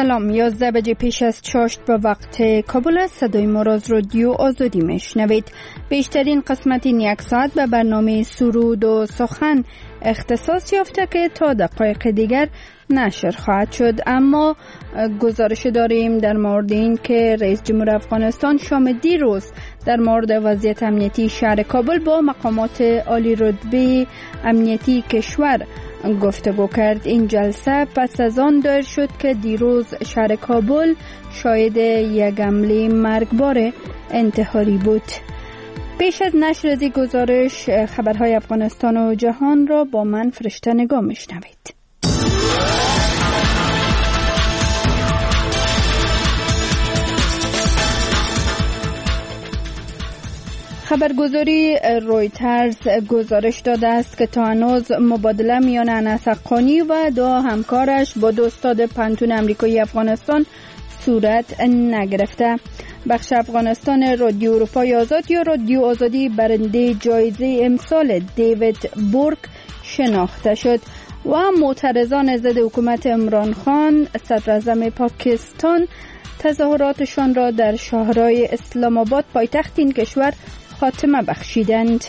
سلام، 11 بجه پیش از چاشت به وقت کابل است. صدای ما را از رادیو آزادی میشنوید. بیشترین قسمت این یک ساعت به برنامه سرود و سخن اختصاص یافته که تا دقایق دیگر نشر خواهد شد. اما گزارش داریم در مورد این که رئیس جمهور افغانستان شام دیروز در مورد وضعیت امنیتی شهر کابل با مقامات عالی رتبه امنیتی کشور گفتگو کرد. این جلسه پس از آن دایر شد که دیروز شهر کابل شاهد یک حمله مرگبار انتحاری بود. پیش از نشر از این گزارش خبرهای افغانستان و جهان را با من فرشته نگاه میشنوید. خبرگزاری رویترز گزارش داده است که تا هنوز مبادله میان انس حقانی و دو همکارش با دو استاد پانتون آمریکایی افغانستان صورت نگرفته. بخش افغانستان رادیو اروپای آزاد یا رادیو آزادی برنده جایزه امسال دیوید بورک شناخته شد و معترضان ضد حکومت عمران خان صدر اعظم پاکستان تظاهراتشان را در شهرهای اسلام آباد پایتخت این کشور خاتمه بخشیدند.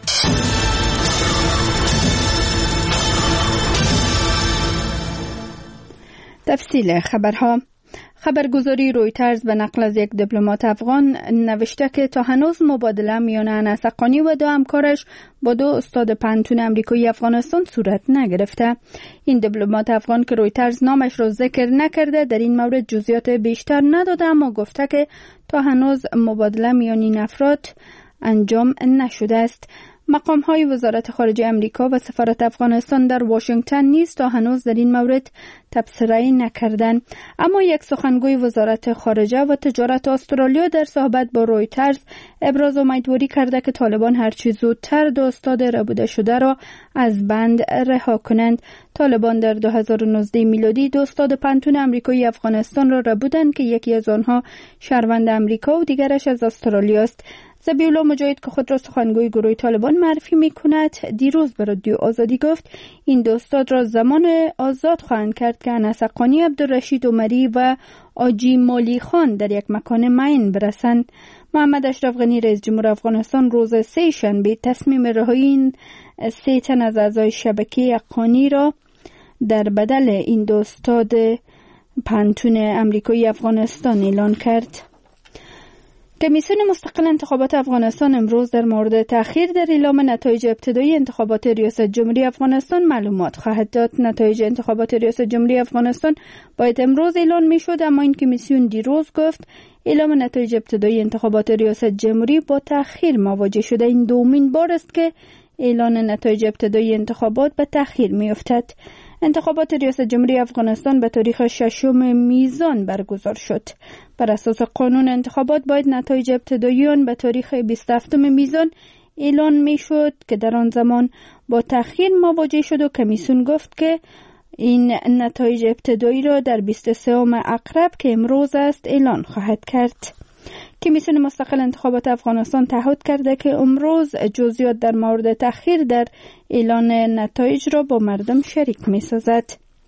تفصیل خبرها. خبرگزاری رویترز به نقل از یک دیپلمات افغان نوشته که تا هنوز مبادله میان انس حقانی و دو همکارش با دو استاد پانتون آمریکایی افغانستان صورت نگرفته. این دیپلمات افغان که رویترز نامش را ذکر نکرده در این مورد جزئیات بیشتر نداده، اما گفته که تا هنوز مبادله میان این افراد انجام نشده است. مقام‌های وزارت خارجه آمریکا و سفارت افغانستان در واشنگتن نیز تا هنوز در این مورد تبصره نکردند. اما یک سخنگوی وزارت خارجه و تجارت استرالیا در صحبت با رویترز ابراز امیدواری کرده که طالبان هرچی زودتر دو استاد ربوده شده را از بند رها کنند. طالبان در 2019 میلادی دو استاد پانتون آمریکایی افغانستان را ربودند که یکی از آنها شهروند آمریکا و دیگرش از استرالیا است. ذبیح‌الله مجاهد که خود را سخنگوی گروه طالبان معرفی می‌کند دیروز به رادیو آزادی گفت این دو استاد را زمان آزاد خواهند کرد که انس حقانی، عبدالرشید عمری و آجی مالی خان در یک مکان معین برسند. محمد اشرف غنی رئیس جمهور افغانستان روز سه شنبه تصمیم رهایی این سه تن از اعضای شبکه حقانی را در بدل این دو استاد پانتون آمریکایی افغانستان اعلان کرد. کمیسیون مستقل انتخابات افغانستان امروز در مورد تأخیر در اعلام نتایج ابتدایی انتخابات ریاست جمهوری افغانستان معلومات خواهد داد. نتایج انتخابات ریاست جمهوری افغانستان باید امروز اعلان میشد، اما این کمیسیون دیروز گفت اعلام نتایج ابتدایی انتخابات ریاست جمهوری با تأخیر مواجه شده. این دومین بار است که اعلان نتایج ابتدایی انتخابات به تأخیر میافتد. انتخابات ریاست جمهوری افغانستان به تاریخ 6 میزان برگزار شد. بر اساس قانون انتخابات باید نتایج ابتدایی آن به تاریخ 27 میزان اعلان میشد که در آن زمان با تأخیر مواجه شد و کمیسیون گفت که این نتایج ابتدایی را در 23 اکتبر که امروز است اعلان خواهد کرد. کمیسیون مستقل انتخابات افغانستان تعهد کرده که امروز جزئیات در مورد تأخیر در اعلان نتایج را با مردم شریک می سازد.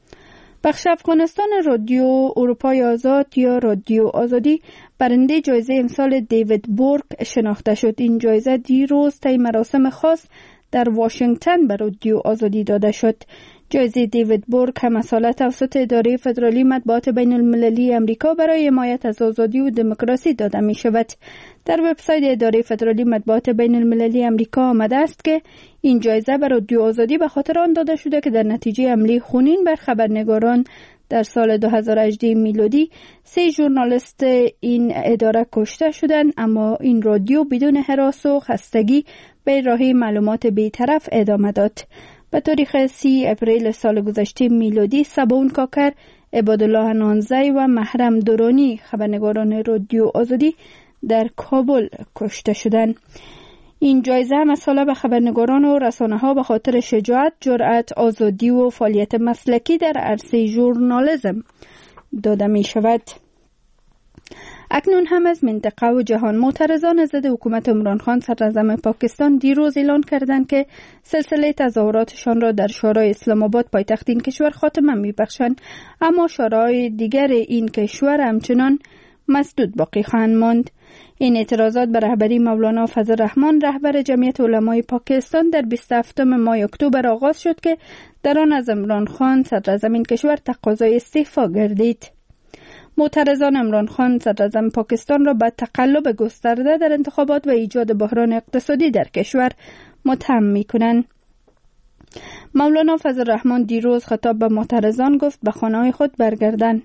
بخش افغانستان رادیو اروپای آزاد یا رادیو آزادی برنده جایزه امسال دیوید بورک شناخته شد. این جایزه دیروز طی مراسم خاص در واشنگتن به رادیو آزادی داده شد. جایزه دیوید بورک هم مسئله توسط اداره فدرالی مطبوعات بین المللی امریکا برای حمایت از آزادی و دموکراسی داده می شود. در وبسایت اداره فدرالی مطبوعات بین المللی امریکا آمده است که این جایزه به رادیو آزادی به خاطر آن داده شده که در نتیجه حمله خونین بر خبرنگاران در سال 2018 میلادی 3 ژورنالیست این اداره کشته شدند، اما این رادیو بدون هراس و خستگی به راهی معلومات بی‌طرف ادامه داد. به تاریخ 30 اپریل سال گذشته میلادی سباون کاکر، عبادالله نانزی و محرم دورانی خبرنگاران رادیو آزادی در کابل کشته شدند. این جایزه مسئله به خبرنگاران و رسانه‌ها به خاطر شجاعت، جرأت، آزادی و فعالیت مسلکی در عرصه ژورنالیسم داده می شود. اکنون هم از منطقه و جهان معترضان ضد حکومت عمران خان سرزمین پاکستان دیروز اعلان کردند که سلسله تظاهراتشان را در شورای اسلام آباد پایتخت این کشور خاتمه می‌بخشند، اما شورای دیگر این کشور همچنان مسدود باقی خواهند ماند. این اعتراضات به رهبری مولانا فضل الرحمن رهبر جمعیت علمای پاکستان در 27 ماه اکتبر آغاز شد که در آن از عمران خان صدراعظم کشور تقاضای استعفا گردید. معترضان عمران خان صدراعظم پاکستان را به تقلب گسترده در انتخابات و ایجاد بحران اقتصادی در کشور متهم می‌کنند. مولانا فضل الرحمن دیروز خطاب به معترضان گفت به خانه‌های خود برگردند.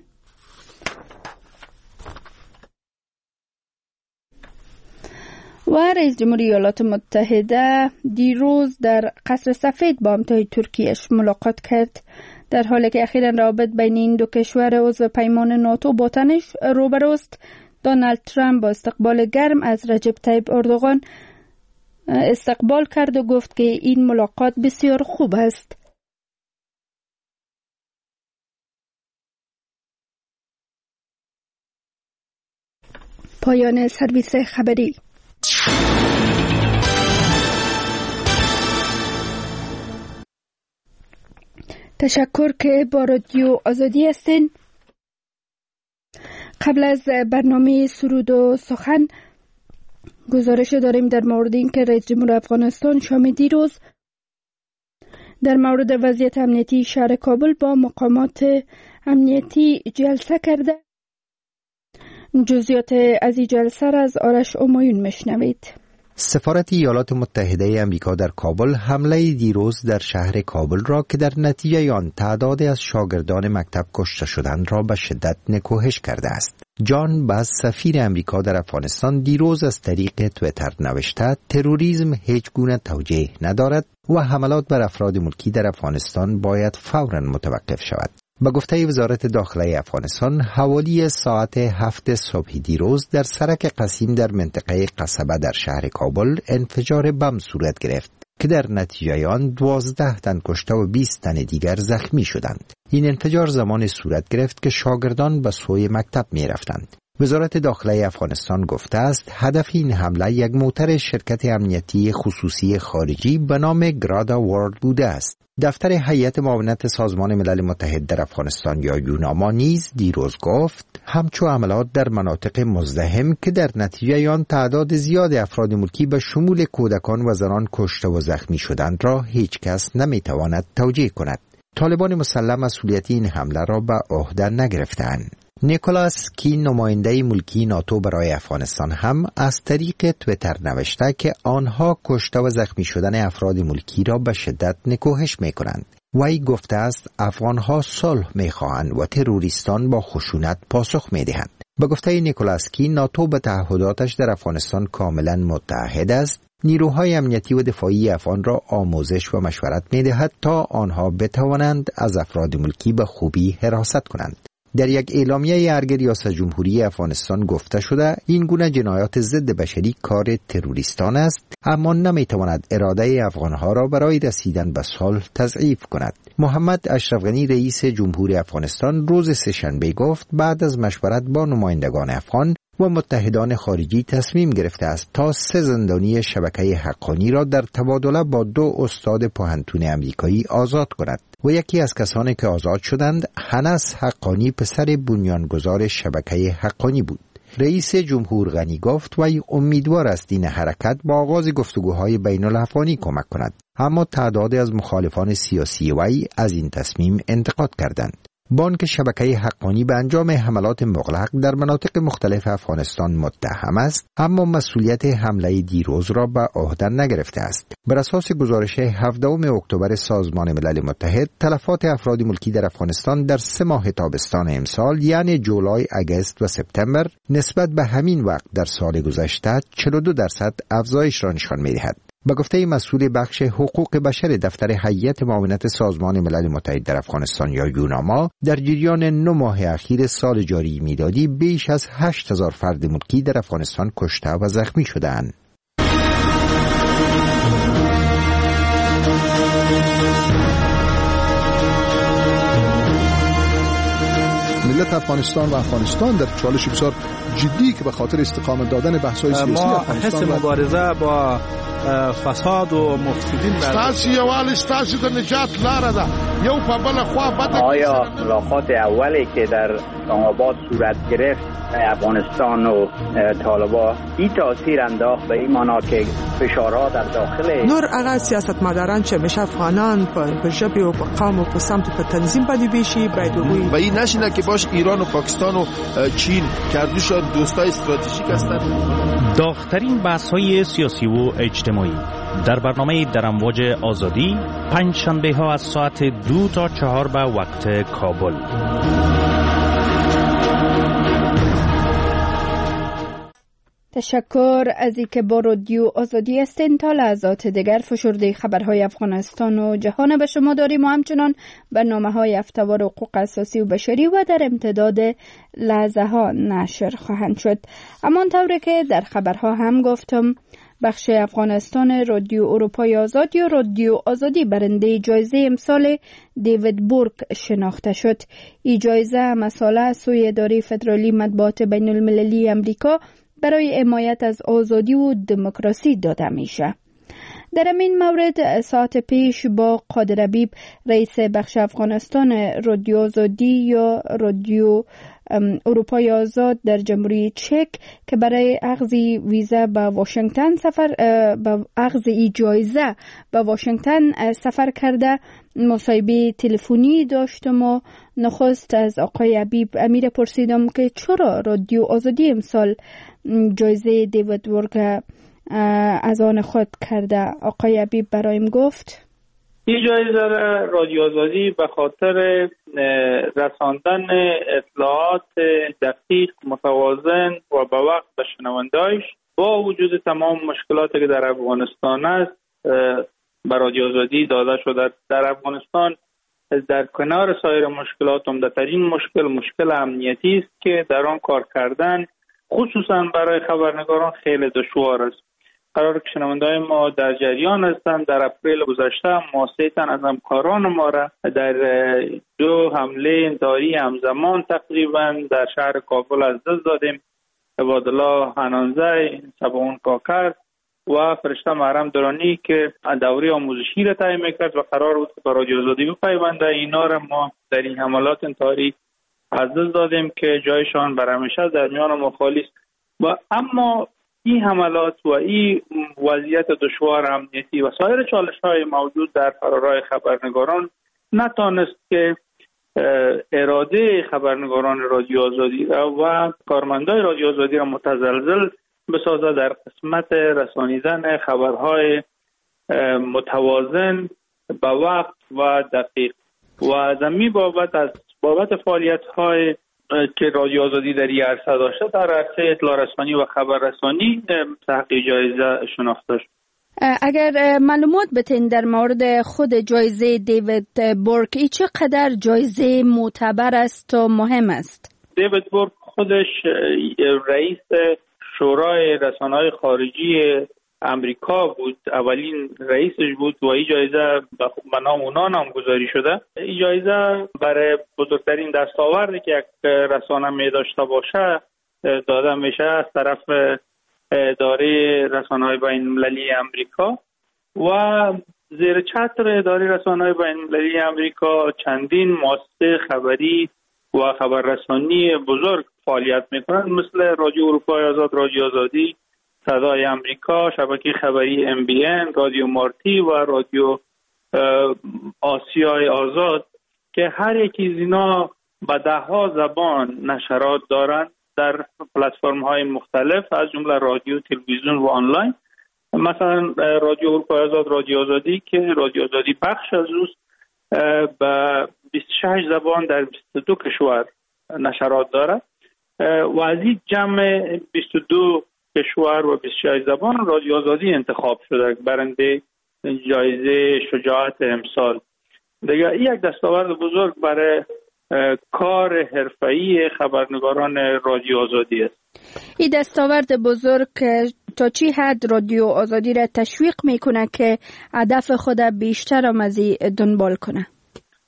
و رئیس جمهوری ایالات متحده دیروز در قصر سفید با همتای ترکیه‌اش ملاقات کرد، در حالی که اخیراً روابط بین این دو کشور عضو پیمان ناتو با تنش روبروست. دونالد ترامپ با استقبال گرم از رجب طیب اردوغان استقبال کرد و گفت که این ملاقات بسیار خوب است. پایان سرویس خبری. تشکر که با رادیو آزادی هستین. قبل از برنامه سرود و سخن گزارش داریم در مورد این که رئیس جمهور افغانستان شام دیروز در مورد وضعیت امنیتی شهر کابل با مقامات امنیتی جلسه کرده. جزئیات از این جلسه را از آرش امایون میشنوید. سفارت ایالات متحده آمریکا در کابل حمله دیروز در شهر کابل را که در نتیجه آن تعدادی از شاگردان مکتب کشته شدند را به شدت نکوهش کرده است. جان باز سفیر آمریکا در افغانستان دیروز از طریق توییتر نوشته تروریسم هیچ گونه توجیه ندارد و حملات بر افراد ملکی در افغانستان باید فوراً متوقف شود. با گفته وزارت داخله افغانستان حوالی ساعت 7 صبح دیروز در سرک قسیم در منطقه قصبه در شهر کابل انفجار بم صورت گرفت که در نتیجه آن 12 تن کشته و 20 تن دیگر زخمی شدند. این انفجار زمان صورت گرفت که شاگردان به سوی مکتب می رفتند. وزارت داخله افغانستان گفته است هدف این حمله یک موتر شرکت امنیتی خصوصی خارجی به نام گرادا ورلد بوده است. دفتر هیئت معاونت سازمان ملل متحد در افغانستان یا یوناما نیز دیروز گفت همچو عملات در مناطق مزدحم که در نتیجه آن تعداد زیاد افراد ملکی به شمول کودکان و زنان کشته و زخمی شدند را هیچ کس نمیتواند توجیه کند. طالبان مسلح مسئولیت این حمله را به عهده نگرفتند. نیکولاس کی نماینده ملکی ناتو برای افغانستان هم از طریق توییتر نوشته که آنها کشته و زخمی شدن افراد ملکی را به شدت نکوهش می‌کنند. وی گفته است افغانها صلح می‌خواهند و تروریستان با خشونت پاسخ می‌دهند. به گفته نیکولاس کی ناتو به تعهداتش در افغانستان کاملا متحد است. نیروهای امنیتی و دفاعی افغان را آموزش و مشورت می‌دهد تا آنها بتوانند از افراد ملکی به خوبی حراست کنند. در یک اعلامیه ارگ ریاست جمهوری افغانستان گفته شده این گونه جنایات ضد بشری کار تروریستان است، اما نمیتواند اراده افغانها را برای رسیدن به صلح تضعیف کند. محمد اشرف غنی رئیس جمهوری افغانستان روز سه‌شنبه گفت بعد از مشورت با نمایندگان افغان و متحدان خارجی تصمیم گرفته است تا 3 زندانی شبکه حقانی را در تبادله با 2 استاد پوهنتون آمریکایی آزاد کند و یکی از کسانی که آزاد شدند هنس حقانی پسر بنیانگذار شبکه حقانی بود. رئیس جمهور غنی گفت وی امیدوار است این حرکت با آغاز گفتگوهای بین الافغانی کمک کند، اما تعدادی از مخالفان سیاسی وی از این تصمیم انتقاد کردند. بانک شبکه حقانی به انجام حملات مغلق در مناطق مختلف افغانستان متهم است، اما مسئولیت حمله دیروز را به عهده نگرفته است. بر اساس گزارش 17 اکتبر سازمان ملل متحد، تلفات افراد ملکی در افغانستان در 3 ماه تابستان امسال یعنی جولای، اگست و سپتامبر نسبت به همین وقت در سال گذشته 42% افزایش را نشان می‌دهد. به گفته مسئول بخش حقوق بشر دفتر هیئت معاونت سازمان ملل متحد در افغانستان یا یوناما، در جریان 9 ماه اخیر سال جاری میلادی بیش از 8000 فرد ملکی در افغانستان کشته و زخمی شدند. ملت افغانستان و افغانستان در چالش بسیار جدی که به خاطر استقامت دادن بحث‌های سیاسی افغانستان ما مبارزه با فساد و مفسدین ستاسو یوالي ستاسو د نجات لاره ده. یو په بل خوا بده. آیا ملاقات اولی که در اسلام آباد صورت گرفت افغانستان و طالبان این تاثیر انداخت به این معنا که فشارها در داخل نور هغه سیاستمداران چې همیشه افغانان په ژبه او په قوم او په سمت په تنظیم باندې بشي باید وي و این نشینه که باش ایران و پاکستان و چین کردوشان دوستای استراتژیک هستند. داغ‌ترین بحث‌های سیاسی و اجتماعی در برنامه در امواج آزادی پنج شنبه ها از ساعت 2 تا 4 به وقت کابل. تشکر از اینکه با رادیو آزادی هستین. تا لحظات دیگر فشرده خبرهای افغانستان و جهان به شما داریم و همچنان برنامه‌های هفته‌وار حقوق اساسی و بشری و در امتداد لحظه ها نشر خواهند شد. همانطور که در خبرها هم گفتم، بخش افغانستان رادیو اروپای آزاد یا رادیو آزادی برنده جایزه امسال دیوید بورک شناخته شد. این جایزه مسئله سوی اداره فدرالی مطبوعات بین المللی امریکا برای حمایت از آزادی و دموکراسی داده میشه. در این مورد ساعت پیش با قادر حبیب رئیس بخش افغانستان رادیو آزادی یا رادیو اروپای آزاد در جمهوری چک که برای اخذ ویزا به واشنگتن به اخذ جایزه به واشنگتن سفر کرده مصاحبه تلفنی داشتم و نخست از آقای حبیب امیر پرسیدم که چرا رادیو آزادی امسال جایزه دیوید بورک از آن خود کرده. آقای حبیب برایم گفت این جایزه رادیو آزادی به خاطر رساندن اطلاعات دقیق، متوازن و به وقت به شنونده‌اش با وجود تمام مشکلاتی که در افغانستان است به رادیو آزادی داده شده. در افغانستان در کنار سایر مشکلات عمده‌ترین مشکل امنیتی است که در آن کار کردن خصوصا برای خبرنگاران خیلی دشوار است. قرار که شنونده‌های ما در جریان هستند. در اپریل گذشته ما 3 تن از همکاران ما را در 2 حمله انتحاری همزمان تقریبا در شهر کابل از دست دادیم. عبادالله حنانزی، سباون کاکر و فرشته محرم درانی که دوره آموزشی را طی می‌کرد و قرار بود که به رادیو آزادی بپیونده. اینا را ما در این حملات انتحاری از دست دادیم که جایشان بر همیشه در میان ما خالی است. و اما این حملات و این وضعیت دشوار امنیتی و سایر چالش‌های موجود در فرارای خبرنگاران نتانست که اراده خبرنگاران رادیو آزادی و کارمندای رادیو آزادی را متزلزل بسازه در قسمت رسانیدن خبرهای متوازن به وقت و دقیق. و از این بابت فعالیت‌های که رادیو آزادی در این عرصه داشته در عرصه اطلاع رسانی و خبررسانی تحقیق جایزه شناخته شد. اگر معلومات بتین در مورد خود جایزه دیوید بورک، ای چقدر جایزه معتبر است و مهم است؟ دیوید بورک خودش رئیس شورای رسانه‌های خارجی امریکا بود، اولین رئیسش بود و این جایزه به نام اونا نامگذاری شده. این جایزه برای بزرگترین دستاوردی که یک رسانه می داشته باشه داده میشه از طرف اداره رسانه‌های بین‌المللی امریکا و زیر چتر اداره رسانه‌های بین‌المللی امریکا چندین مؤسسه خبری و خبررسانی بزرگ فعالیت میکنند، مثل رادیو اروپای آزاد، رادیو آزادی، صدای امریکا، شبکه خبری MBN، رادیو مارتی و رادیو آسیای آزاد که هر یکی از اینا به 10 زبان نشرات دارند در پلتفرم‌های مختلف از جمله رادیو، تلویزیون و آنلاین. مثلا رادیو اروپای آزاد، رادیو آزادی که رادیو آزادی بخش از اوست به 26 زبان در 22 کشور نشرات دارد و از این جمع 22 کشور و 26 زبان رادیو آزادی انتخاب شده برنده جایزه شجاعت امسال. دیگه این یک دستاورد بزرگ برای کار حرفه‌ای خبرنگاران رادیو آزادی است. این دستاورد بزرگ تا چی حد رادیو آزادی را تشویق میکنه که هدف خود بیشتر از دنبال کنه؟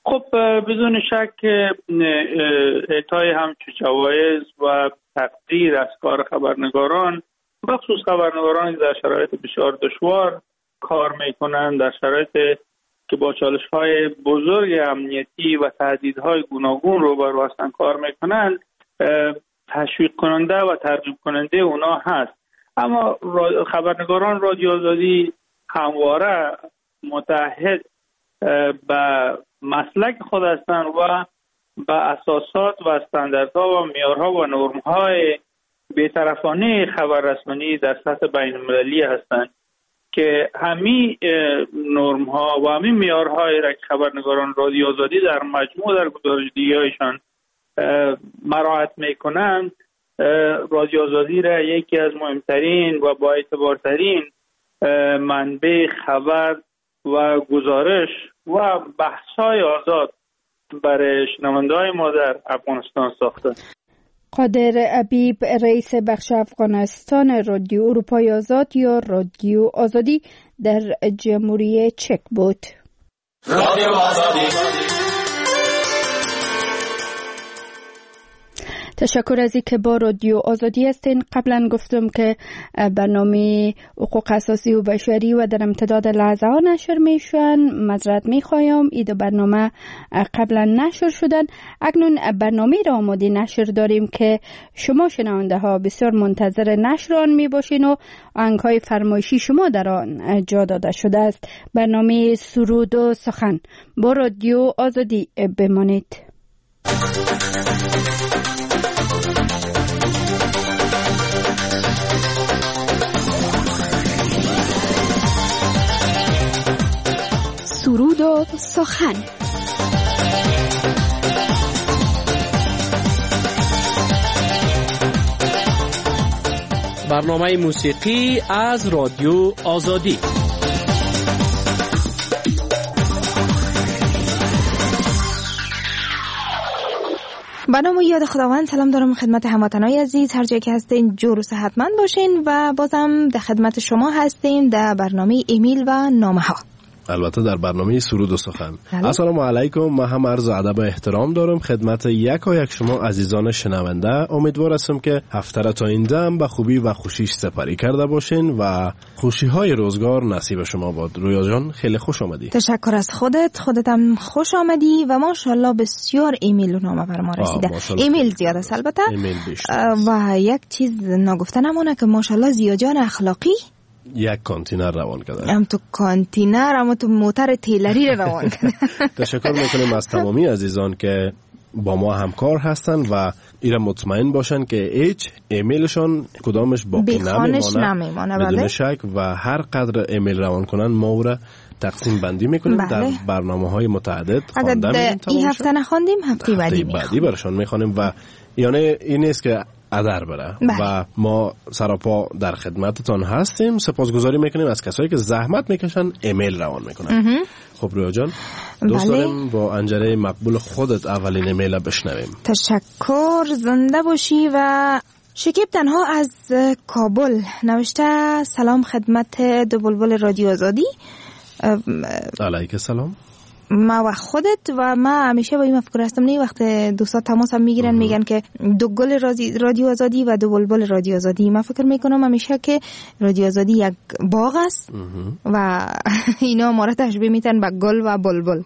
خب بدون شک اعطای همچون جوایز و تقدیر از کار خبرنگاران، بخصوص خبرنگاران در شرایط بسیار دشوار کار میکنند، در شرایط که با چالش‌های بزرگ امنیتی و تهدیدهای گوناگون روبرو هستند کار میکنند، تشویق کننده و ترغیب کننده اونا هست. اما خبرنگاران رادیو آزادی همواره متحد به مسلک خود هستند و به اساسات و استانداردها و معیارها و نرم‌های بی‌طرفانه خبررسانی در سطح بین‌المللی هستند که همین نرم‌ها و همین معیارهای را که خبرنگاران رادیو آزادی در مجموع در گزارش‌دهی‌هایشان مراعات می‌کنند، رادیو آزادی را یکی از مهمترین و با اعتبارترین منبع خبر و گزارش و بحث‌های آزاد برای شنونده‌های ما در افغانستان ساخته. قادر ابیب، رئیس بخش افغانستان رادیو اروپای آزاد یا رادیو آزادی در جمهوری چک بود. رادیو آزادی. تشکر از اینکه با رادیو آزادی هستین. قبلا گفتم که برنامه حقوق اساسی و بشری و در امتداد لحظه ها نشر میشن. معذرت میخوایم، این دو برنامه قبلا نشر شدن. اکنون برنامه را آماده نشر داریم که شما شنونده ها بسیار منتظر نشر آن می باشین و آهنگ های فرمایشی شما در آن جا داده شده است. برنامه سرود و سخن. با رادیو آزادی بمانید. سرود و سخن. برنامه موسیقی از رادیو آزادی. به نام و یاد خداوند. سلام دارم خدمت هموطنای عزیز، هر جایی که هستین جور و صحتمند باشین و بازم در خدمت شما هستیم در برنامه ایمیل و نامه ها. البته در برنامه سرود و سخن. السلام علیکم. من هم عرض ادب و احترام دارم خدمت یک شما عزیزان شنونده. امیدوار هستم که هفته را تا اینجا هم به خوبی و خوشیش سپری کرده باشین و خوشی های روزگار نصیب شما باد. رویا جان خیلی خوش آمدی. تشکر از خودت هم خوش آمدی و ماشاءالله بسیار ایمیل و نامه بر ما رسیده. ایمیل زیاد است البته. ایمیل بیشتر. و یک چیز نگفته نمونه که ماشاءالله زیاد جان اخلاقی یک کانتینر روان کرده. هم تو کانتینر، هم تو موتر تیلری روان کرده. تشکر میکنیم از تمامی عزیزان که با ما همکار هستن و ایرا مطمئن باشن که هیچ ایمیلشون کدامش باقی نمیمانه بدون شک و هر قدر ایمیل روان کنن ما او را تقسیم بندی میکنیم. بله. در برنامه‌های متعدد خوانده می‌کنیم. این هفته نخواندیم، هفته بعدی برشان میخوانیم و یعنی این نیست که ادر بره. بله. و ما سراپا در خدمتتان هستیم. سپاسگزاری میکنیم از کسایی که زحمت میکشن ایمیل روان میکنن. خب رویا جان دوست داریم با انجره مقبول خودت اولین ایمیل بشنویم. تشکر، زنده باشی. و شکیب تنها از کابل نوشته سلام خدمت دو بلبل رادیو آزادی. علیک سلام. ما و خودت و ما همیشه با این مفکر هستم نه وقت دوستا تماس هم میگیرن میگن که دو گل رادیو آزادی و دو بلبل رادیو آزادی. من فکر میکنم همیشه که رادیو آزادی یک باغ است و اینا ما را تشبیه میتن به گل و بلبل.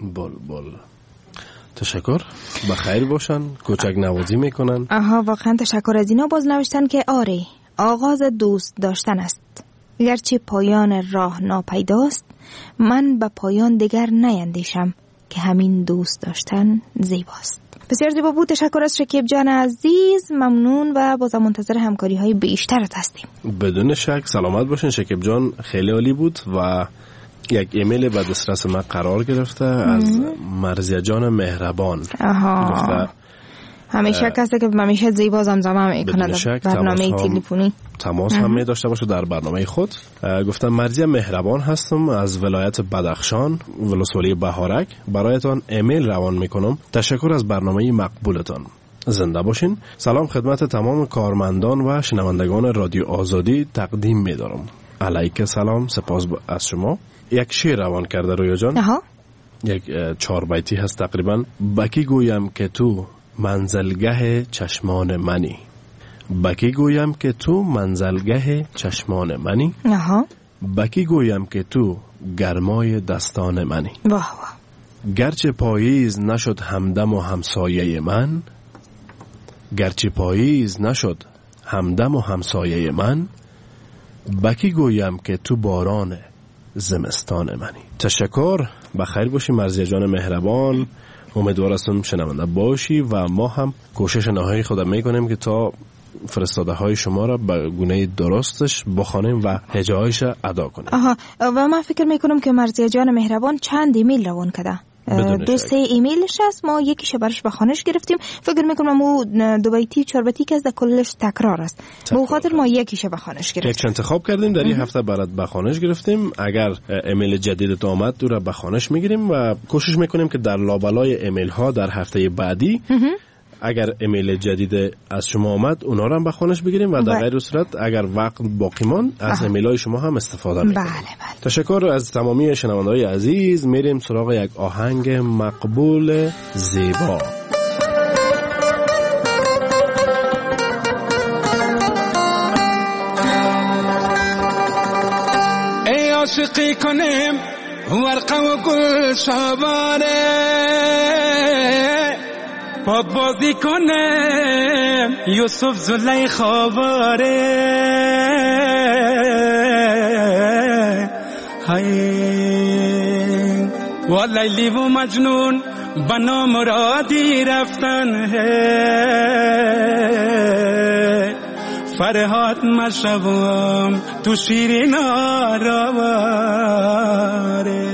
تشکر، بخیر باشن، کوچک نوازی میکنن. واقعا تشکر از اینا. باز نوشتن که آره آغاز دوست داشتن است، گرچه پایان راه ناپیداست، من به پایان دیگر نیندیشم که همین دوست داشتن زیباست. بسیار زیبا بود. تشکر از شکیب جان عزیز، ممنون و بازم منتظر همکاری های بیشترت هستیم. بدون شک. سلامت باشین شکیب جان، خیلی عالی بود. و یک ایمیل به دسترس من قرار گرفته از مرزیه جان مهربان. گفته همیشه کسی که همیشه زیبا زمزمه میکنه در برنامه تلفنی تماس هم می داشته باشه در برنامه خود. گفتم مرزیه مهربان هستم از ولایت بدخشان ولسوالی بهارک. برایتان ایمیل روان میکنم. تشکر از برنامه مقبولتان. زنده باشین. سلام خدمت تمام کارمندان و شنوندگان رادیو آزادی تقدیم میدارم. علیک سلام. سپاس از شما. یک شعر روان کرده رویا جان. یک 4 بیتی هست تقریبا. بکی گویم که تو منزلگه چشمان منی، بکی گویم که تو منزلگه چشمان منی، بکی گویم که تو گرمای دستان منی. گرچه پاییز نشد همدم و همسایه من، گرچه پاییز نشد همدم و همسایه من، بکی گویم که تو باران زمستان منی. تشکر، بخیر باشی مرضیه جان مهربان. امیدوار هستم شنونده باشی و ما هم کوشش نهایی خود میکنیم که تا فرستاده های شما را به گونه درستش بخوانیم و هجایش ادا کنیم. و من فکر میکنم که مرضیه جان مهربان چند ایمیل روان کرده، 2-3 ایمیلش هست. ما یکیش برش بخوانش گرفتیم. فکر میکنم او 2 بیتی 4 بیتی که از کلش تکرار است، به خاطر ما یکیش بخوانش گرفتیم. یکش انتخاب کردیم در این هفته برات بخوانش گرفتیم. اگر ایمیل جدیدت آمد دو را بخوانش میگیریم و کوشش میکنیم که در لابلای ایمیل ها در هفته بعدی اگر ایمیل جدید از شما آمد اونا رو هم بخوانش بگیریم و در غیر صورت اگر وقت باقی ماند از ایمیل های شما هم استفاده میکنیم. بله. تشکر از تمامی شنونده‌های عزیز. میریم سراغ یک آهنگ مقبول زیبا. ای عاشقی کنیم ورقه و گل شباره، با بازی کنیم یوسف زلیخا باره، های و لیلی و مجنون بنا مرادی رفتن، فرهاد مشوام تو شیرین آراواره.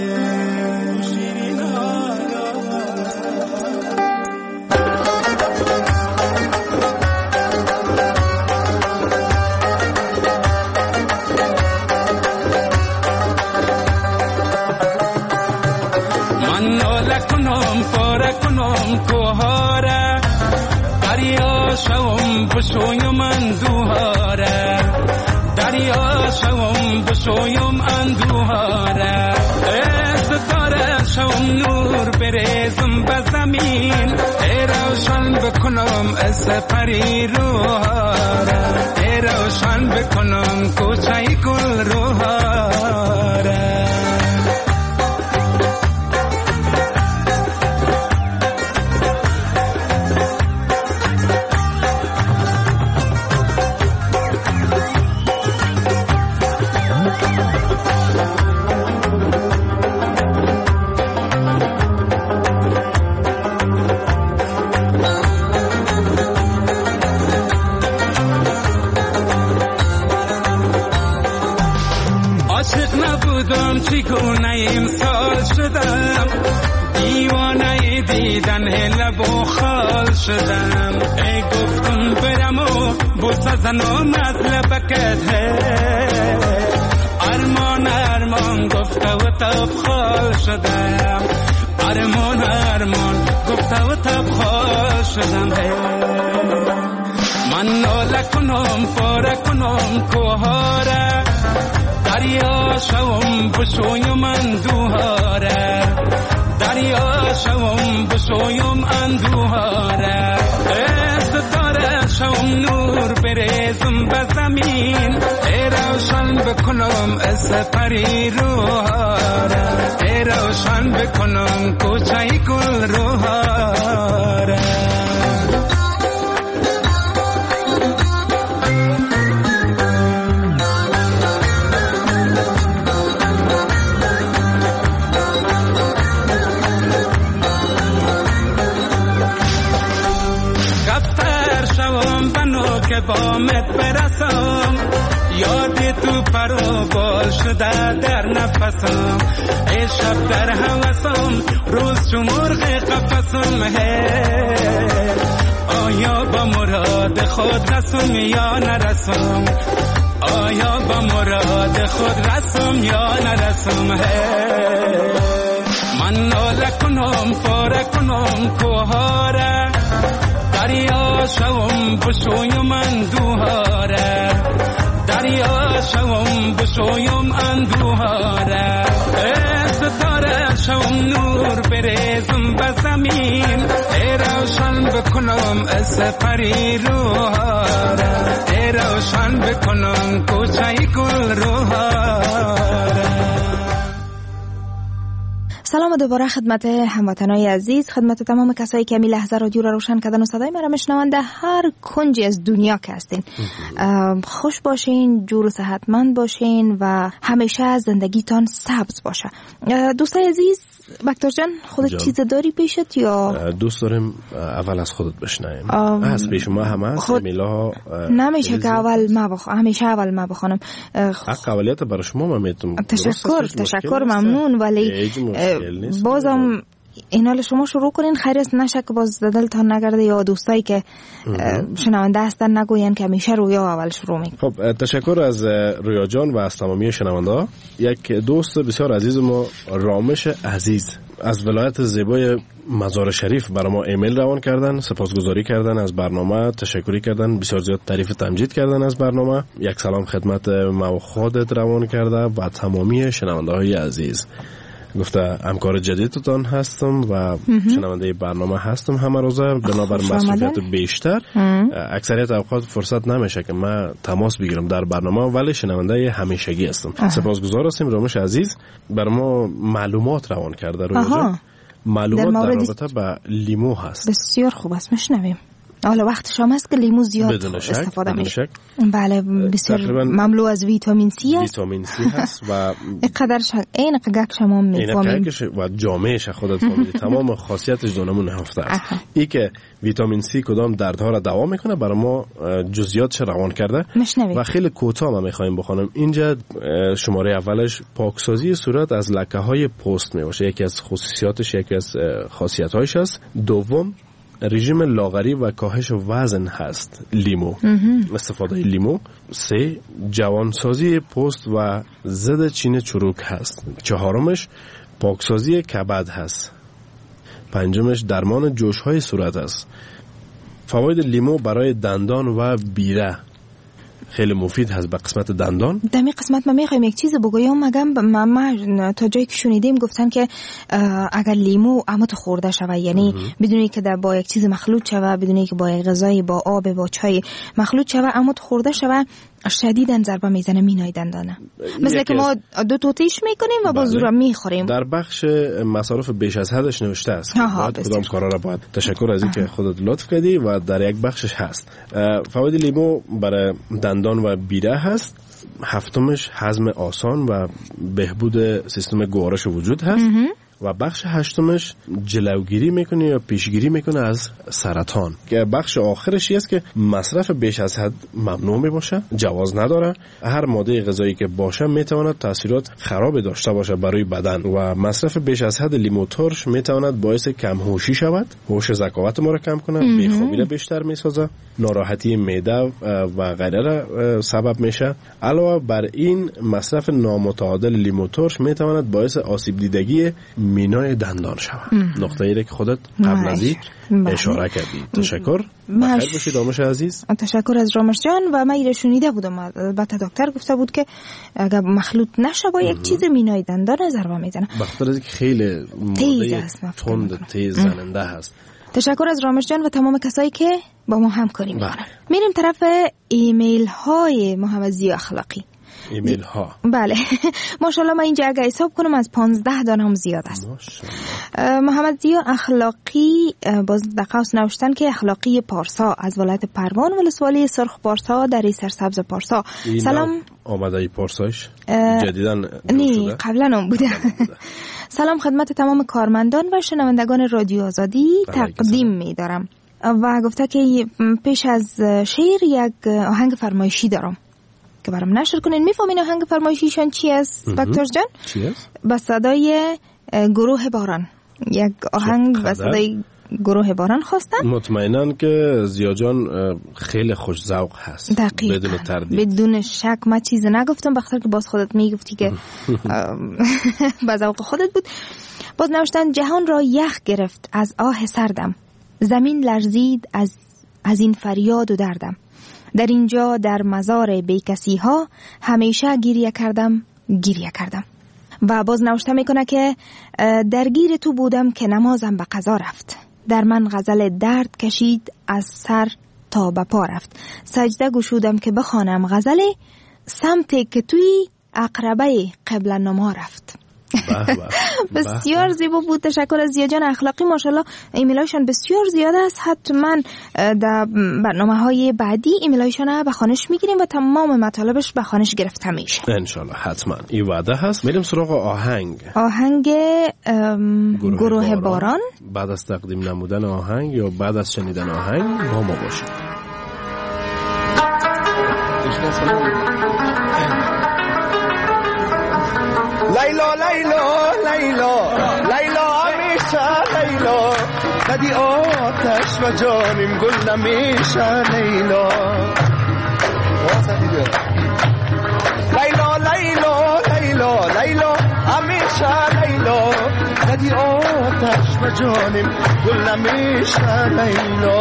کوهاره دریا شوم بشویم اندوهاره، دریا شوم بشویم اندوهاره، ستاره شوم نور بریزم به زمین، ای روشن بکنم از پری روهاره، ای روشن بکنم کوچه گل روهاره. چگونه امسال شدم، دیوانه دیدن لب و خال شدم، ای گفتم برم و بوسه زنم از لبکت، ارمان ارمان گفته و تب خال شدم، ارمان ارمان گفته و تب خال شدم. من ناله کنم پاره کنم کوهاره، دریا شوم بشویم اندوهاره، دریا شوم بشویم اندوهاره، ستاره شوم نور بریزم به زمین، ای روشن بکنم از پری روهاره، ای روشن بکنم کوچه گل روهاره. که بامت برسم، یادی تو پرو بال شده در نفسم، ای شب در حواسم روز چو مرغ قفسم، آیا با مراد خود رسم یا نرسم، آیا با مراد خود رسم یا نرسم. من ناله کنم پاره کنم کوهاره، دریا شوم بشویم اندوهاره، دریا شوم بشویم اندوهاره، ستاره شوم نور بریزم به زمین ای روشن بکنم سفری روها را ای روشن بکنم کوچه گل روها را. سلام دوباره خدمت هموطنای عزیز، خدمت تمام کسایی که می لحظه رادیو را روشن کردن و صدای مرا میشنوند در هر کنجی از دنیا که هستین. خوش باشین، جور و صحتمند باشین و همیشه زندگیتان سبز باشه. دوستای عزیز، بکتر جان خودت چیز داری پیشت یا دوست داریم اول از خودت بشنویم؟ از پیش ما هم هست امیلا نمیشه که اول ما همیشه اول ما بخونم. اقلیت برای شما ما میتونم. تشکر ممنون، ولی بازم اینال شما شروع کنین، خیر است نشه که باز دلتان نگرده یا دوستایی که شنونده هستن نگوین که همیشه رویا اول شروع میکنه. خب تشکر از رویا جان و از تمامی شنونده. یک دوست بسیار عزیز ما رامش عزیز از ولایت زیبای مزار شریف برای ما ایمیل روان کردن، سپاسگزاری کردن از برنامه، تشکری کردن، بسیار زیاد تعریف تمجید کردن از برنامه. یک سلام خدمت ما خودت روان کرده و تمامی شنونده های عزیز. گفته همکار جدیدتان هستم و شنونده برنامه هستم همه روزه، بنابر مسئولیت بیشتر اکثریت اوقات فرصت نمیشه که من تماس بگیرم در برنامه، ولی شنونده همیشگی هستم. سپاسگزار هستیم رامش عزیز. بر ما معلومات روان کرده روی معلومات در رابطه با لیمو هست. بسیار خوب است، میشنویم. حالا وقتش هم هست که لیمو زیاد استفاده میشه. بله، بسیار مملو از ویتامین سی است. ویتامین سی هست و اینقدرش این قگکش هم میفهمیم و جامعهش خودت فهمیدی تمام خاصیتش دونمون هفته است. ای که ویتامین سی کدام دردها را دوا میکنه برای ما جزئیاتش روان کرده و خیلی کوتاه ما میخوایم بخونم. اینجا شماره اولش پاکسازی صورت از لکه های پوست میباشه، یکی از خصوصیاتش، یکی از خاصیت‌هایش است. دوم رژیم لاغری و کاهش وزن هست لیمو، استفاده لیمو. 3 جوانسازی پوست و ضد چین چروک هست. 4مش پاکسازی کبد هست. 5مش درمان جوش‌های صورت است. فواید لیمو برای دندان و بیره خیلی مفید هست به قسمت دندان. در این قسمت ما میخوایم یک چیز بگویم. ما تا جایی که شنیدیم گفتن که اگر لیمو عمود خورده شوه، یعنی بدونی که با یک چیز مخلوط شوه، بدونی که با یک غذای با آب با چای مخلوط شوه، عمود خورده شوه، شدیداً ضربه میزنه مینای دندانه، مثل که ما دو توتیش میکنیم و با زور میخوریم. در بخش مصارف بیش از حدش نوشته است کدام کارا را باید. تشکر از اینکه خودت لطف کردی و در یک بخشش هست. فواید لیمو برای دندان و بیره هست. 7مش هضم آسان و بهبود سیستم گوارش وجود هست. و بخش 8مش جلوگیری میکنه یا پیشگیری میکنه از سرطان، که بخش آخرش است که مصرف بیش از حد ممنوع میباشه، جواز نداره. هر ماده غذایی که باشه میتواند تاثیرات خراب داشته باشه برای بدن و مصرف بیش از حد لیمو ترش میتواند باعث کم هوشی شود، هوش ذکاوت ما را کم کنه، بیخوابی را بیشتر میسازه، ناراحتی معده و غیره را سبب میشه. علاوه بر این مصرف نامتعادل لیمو ترش میتواند باعث آسیب دیدگی مینای دندان شود. نقطه ای که خودت قبل از این اشاره کردی. تشکر. بخیر باشید رامش عزیز. تشکر از رامش جان. و من ایره شنیده بودم، البته دکتر گفته بود که اگر مخلوط نشه با یک چیز مینای دندان ضربه میزنه، بخاطر اینکه خیلی ماده تند تیز زننده هست. تشکر از رامش جان و تمام کسایی که با ما همکاری میکنن. میریم طرف ایمیل های محمد ضیا اخلاقی. ایمیل ها بله ماشاءالله من اینجا اگه حساب کنم از 15 دانه هم زیاد است. محمد ضیا اخلاقی باز در قوس نوشتن که اخلاقی پارسا از ولایت پروان ولسوالی سرخ پارسا در سرسبز پارسا. سلام. آمده ای پارسایش جدیدن نه قبلا هم بوده. سلام خدمت تمام کارمندان و شنوندگان رادیو آزادی تقدیم می دارم و گفته که پیش از شعر یک آهنگ فرمایشی دارم که برام نشر کنین. میفهمین آهنگ فرمایشیشون چی است بکتر جان؟ چی است؟ با صدای گروه باران، یک آهنگ با صدای گروه باران خواستن. مطمئنن که ضیا جان خیلی خوش ذوق هست. دقیقاً. بدون تردید، بدون شک. من چیزی نگفتم بخاطر که باز خودت میگفتی که با ذوق خودت بود. باز نوشتن جهان را یخ گرفت از آه سردم، زمین لرزید از این فریاد و دردم، در اینجا در مزار بیکسی ها همیشه گریه کردم. و باز نوشته میکنه که درگیر تو بودم که نمازم به قضا رفت. در من غزل درد کشید از سر تا به پا رفت. سجده گشودم که بخوانم غزل سمتی که توی عقربه قبل نما رفت. بسیار زیبا بود. تشکر از زیا جان اخلاقی. ماشاءالله ایمیلایشان بسیار زیاده است. حتما در برنامه‌های بعدی ایمیلایشان به خوانش میگیریم و تمام مطالبش به خوانش گرفته میشه انشالله. حتما این وعده هست. میریم سراغ آهنگ گروه باران. بعد از تقدیم نمودن آهنگ یا بعد از شنیدن آهنگ با ما باشید. لیلا لیلا لیلا لیلا همیشه لیلا ندی آتش و جانم گل نمیشه لیلا لیلا لیلا لیلا لیلا همیشه لیلا ندی آتش و جانم گل نمیشه لیلا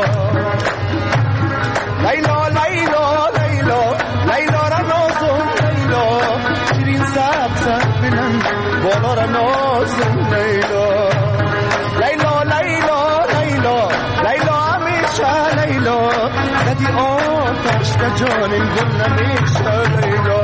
لیلا لیلا لیلا لیلا را نازم لیلا شیرین سبز بینم بالا را نازم لیلا لیلا لیلا لیلا لیلا همیشه لیلا ندی آتش و جانم گل نمیشه لیلا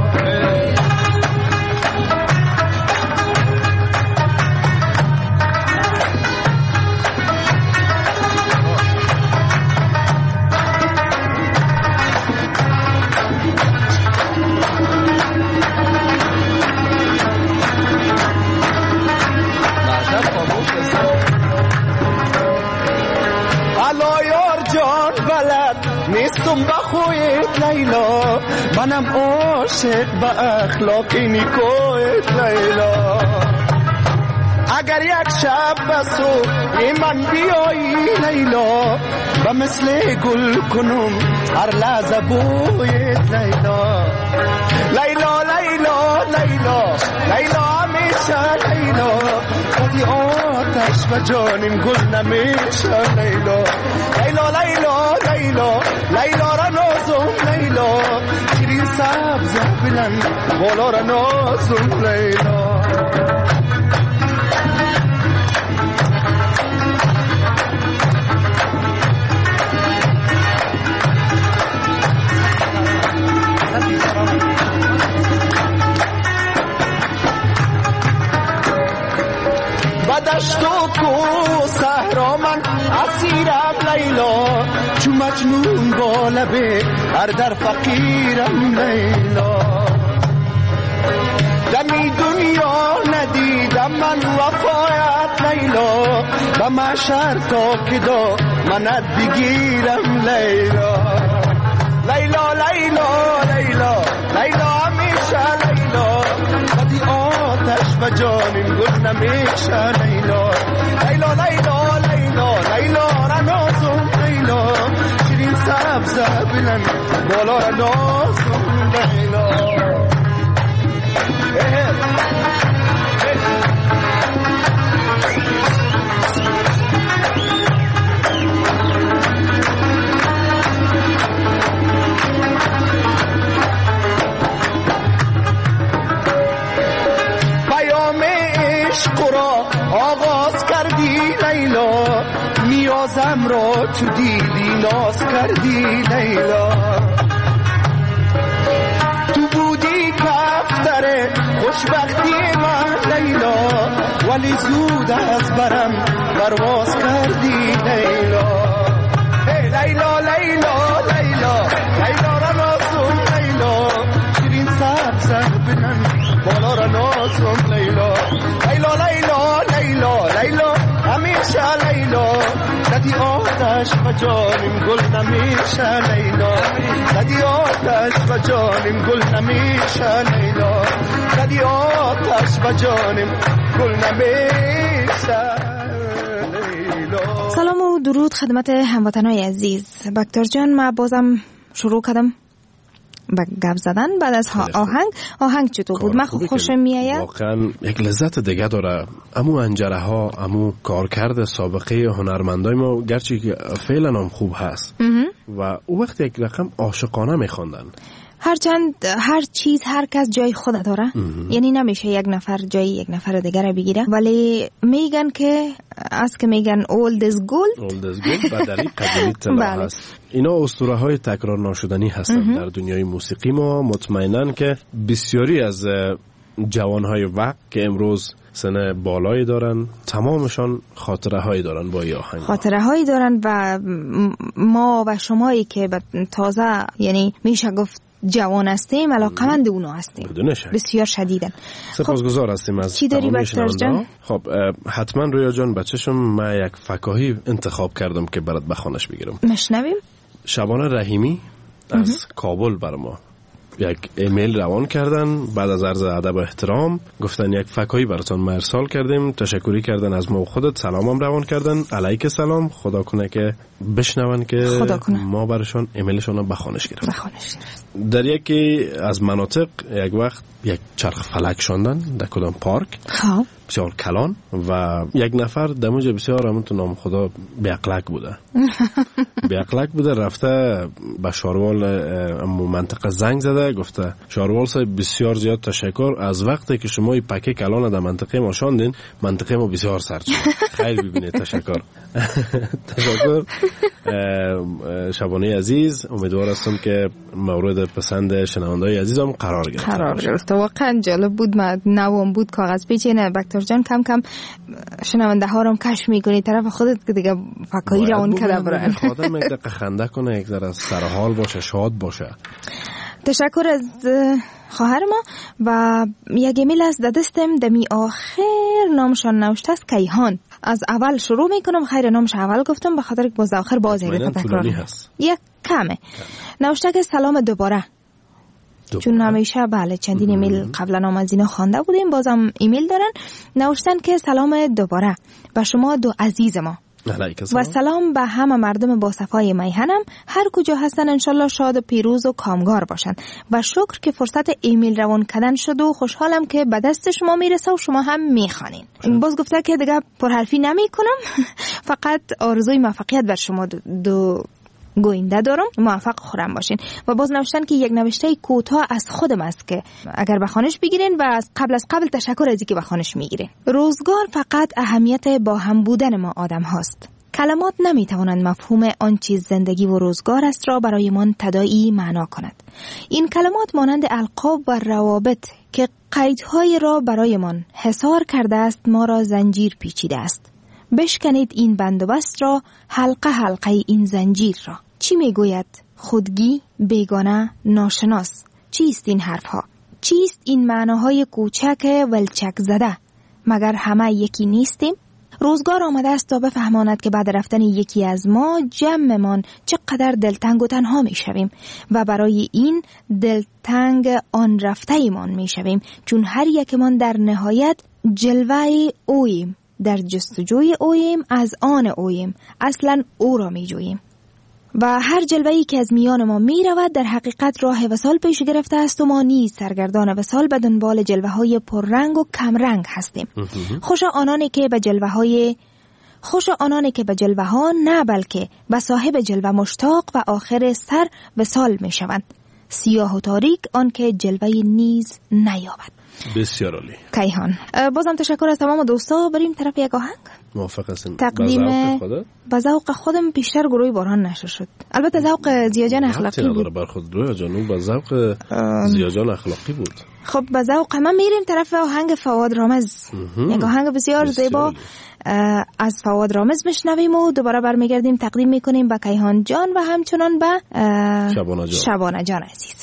نیستم با خویت لیلا منم عاشق با اخلاقی نیکویت لیلا اگر یک شب بسو من بیایی لیلا و مثل گل کنم هر لحظه بویت لیلا لیلا لیلا لیلا لیلا همیشه لیلا کدی آتش و جانم گل نمیشه لیلا لیلا لیلا لیلا لیلا را نازم لیلا شیرین سبز بلند بالا را نازم لیلا دشت و کو صحرا من اسیرم لیلا چو مجنون با لبه هر در فقیرم لیلا دمی دنیا ندیدم من وفایت لیلا و محشر تا که دا منت بگیرم لیلا لیلا لیلا لیلا لیلا همیشه لیلا قدی آتش و جانم گل نمیشه لیلا لیلا لیلا لیلا لیلا را نازم لیلا شیرین سبز بلند بالا را نازم لیلا آغاز کردی لیلا نیازم را تو دیدی ناز کردی لیلا تو بودی کفتر خوشبختی من لیلا ولی زود از برم پرواز کردی لیلا لیلا لیلا لیلا لیلا را نازم لیلا شیرین سبز بنم بالا را نازم لیلا لیلا لیلا لیلا لیلا همیشه لیلا ندی آتش و جانم گل نمیشه لیلا ندی آتش و جانم گل نمیشه لیلا ندی آتش و جانم گل نمیشه لیلا. سلام و درود خدمت هموطنای عزیز. بکتر جان ما بازم شروع کردم با گپ زدن بعد از آهنگ چطور بود؟ من خوشم میآید. واقعا یک لذت دیگه داره. امو انجره ها امو کارکرد سابقه هنرمندای ما گرچه که فعلا هم خوب هست و او وقت یک رقم عاشقانه میخواندن. هرچند هر چیز هر کس جای خود داره، یعنی نمیشه یک نفر جای یک نفر دیگر بگیره، ولی میگن که از که میگن old is gold بدلی قدیمی طلا هست. اینا اسطوره های تکرار ناشدنی هستند در دنیای موسیقی. ما مطمئنن که بسیاری از جوان های وقت که امروز سن بالایی دارن تمامشان خاطره هایی دارن با این آهنگ، خاطره هایی دارن و ما و شمایی که تازه یعنی میشه گفت جوان هستیم علاقمند اونا هستیم بسیار شدیدن. سپاسگزار هستیم از چی داری بکتر جان؟ خب حتما رویا جان بچه‌شم من یک فکاهی انتخاب کردم که برات بخوانش بگیرم. مشنویم. شبانه رحیمی از کابل بر ما یک ایمیل روان کردن، بعد از عرض ادب و احترام گفتن یک فکایی براتون ارسال کردیم، تشکری کردن از ما و خودت، سلامم روان کردن، علیک سلام، خدا کنه که بشنون که ما براشون ایمیلشون رو بخوانش گرفت. در یکی از مناطق یک وقت یک چرخ فلک شوندن در کدام پارک بسیار کلان و یک نفر دموج بسیار همونتون نام خدا بیاقلک بوده رفته به شاروال منطقه زنگ زده، گفته شاروال صاحب بسیار زیاد تشکر از وقتی که شما این پکه کلان در منطقه ما شاندین، منطقه ما بسیار سرد شد. خیلی ببینید تشکر. تشکر شبانه عزیز، امیدوار هستم که مورد پسند شنونده‌های عزیزم قرار گرفت. واقعا جالب بود، من نوام بود کاغذ پیچینه. بکتر جان کم کم شنونده ها رو کشف میکنی طرف خودت که دیگه فکایی را اون کده برن. خودم یک دقیقه خنده کنه، یک ذره سرحال باشه، شاد باشه. تشکر از خواهر ما و یک ایمیل از دستم دمی آخر نامشان نوشته است کیهان. از اول شروع میکنم، خیر نامش اول گفتم به خاطر که باز آخر باز یک کمه. نوشته که سلام دوباره. چون همیشه بله چندین ایمیل قبلا هم از اینا خوانده بودیم، بازم ایمیل دارن. نوشتن که سلام دوباره به شما دو عزیز ما و سلام به همه مردم با صفای میهنم، هر کجا هستن انشالله شاد و پیروز و کامگار باشن و شکر که فرصت ایمیل روان کردن شد و خوشحالم که به دست شما میرسه و شما هم میخوانین. باز گفته که دیگه پرحرفی نمی کنم، فقط آرزوی موفقیت بر شما دو گوینده دارم، موفق خورم باشین. و باز نوشتن که یک نوشته کوتاه از خودم است که اگر بخوانش بگیرین و از قبل تشکر از اینکه بخوانش میگیرین. روزگار فقط اهمیت با هم بودن ما آدم هاست. کلمات نمیتوانند مفهوم آن چیز زندگی و روزگار است را برای من تداعی معنا کند. این کلمات مانند القاب و روابط که قیدهای را برای من حصار کرده است، ما را زنجیر پیچیده است. بشکنید این بندوبست را، حلقه حلقه این زنجیر را. چی میگوید؟ خودگی، بیگانه، ناشناس. چیست این حرفها؟ چیست این معناهای کوچک ولچک زده؟ مگر همه یکی نیستیم؟ روزگار آمده است تا بفهماند که بعد رفتن یکی از ما جمعمان چقدر دلتنگ و تنها می شویم و برای این دلتنگ آن رفته ایمان می شویم، چون هر یکمان در نهایت جلوه اویم، در جستجوی اویم، از آن اویم، اصلا او را می جوییم و هر جلوه‌ای که از میان ما می رود در حقیقت راه وصال پیش گرفته است و ما نیز سرگردان وصال به دنبال جلوه‌های پررنگ و کمرنگ هستیم. خوش آنانی که به جلوه ها نه بلکه به صاحب جلوه مشتاق و آخر سر وصال می شوند. سیاه و تاریک آن که جلوه نیز نیابد. بسیار عالی. کیهان. بازم تشکر از تمام دوستا. بریم طرف یک آهنگ. موافق هستیم. تقدیم به ذوق خودم بیشتر گروهی باران نشر شد. البته ذوق زیاجان اخلاقی بود. بر خود روی جانو به ذوق زیاجان اخلاقی بود. خب به ذوق من میریم طرف آهنگ فواد رامز. یک آهنگ بسیار زیبا از فواد رامز میشنویم و دوباره برمیگردیم تقدیم میکنیم به کیهان جان و همچنان به شبانه جان عزیز.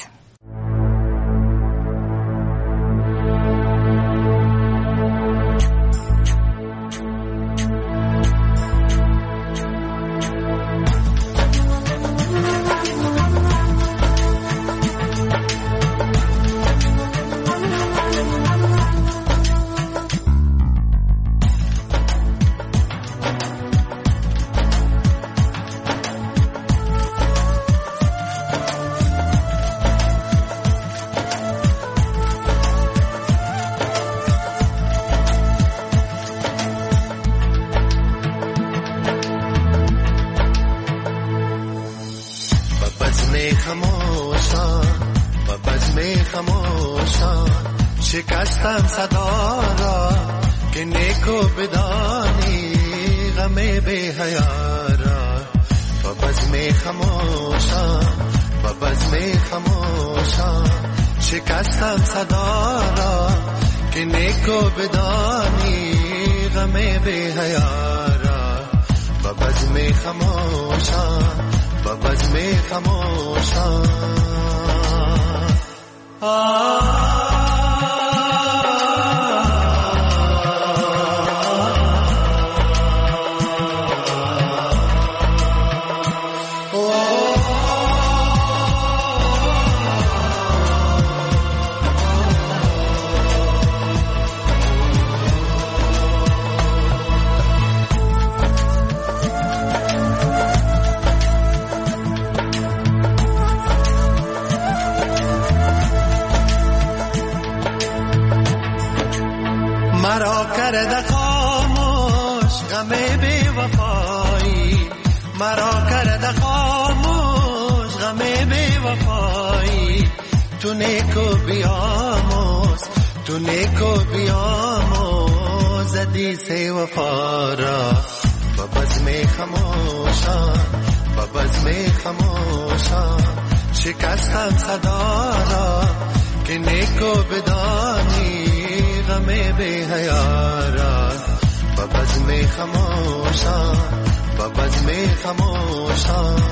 صدا را که نیکو بدانی غم بی حیا را با بزم خموشان با بزم خموشان شکستم صدا را که نیکو بدانی غم بی حیا را با بزم خموشان با بزم خموشان مرا کرده خاموش غم بی وفایی مرا کرده خاموش غم بی وفایی تو نیکو بیاموز تو نیکو بیاموز حدیث وفا را با بزم خموشان با بزم خموشان شکستم صدا را که نیکو بدانی غم بی حیا را با بزم خموشان با بزم خموشان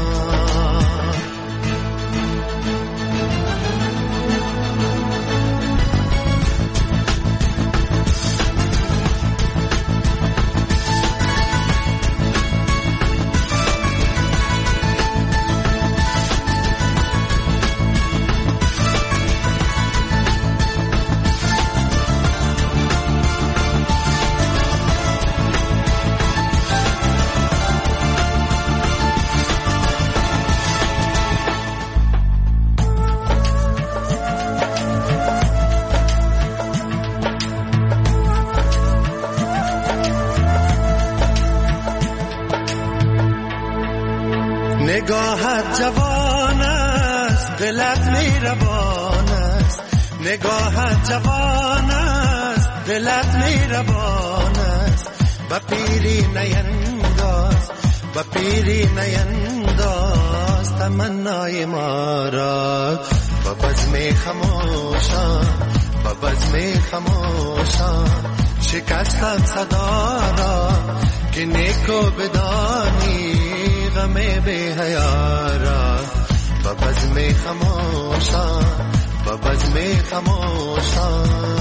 نگاهت جوان است دلت مهربان است نگاهت جوان است دلت مهربان است با پیری نینداز با پیری نینداز تمنای ما را با بزم خموشان با بزم خموشان شکستم صدا را که نیکو بدانی غم بی حیا را با بزم خموشان با بزم خموشان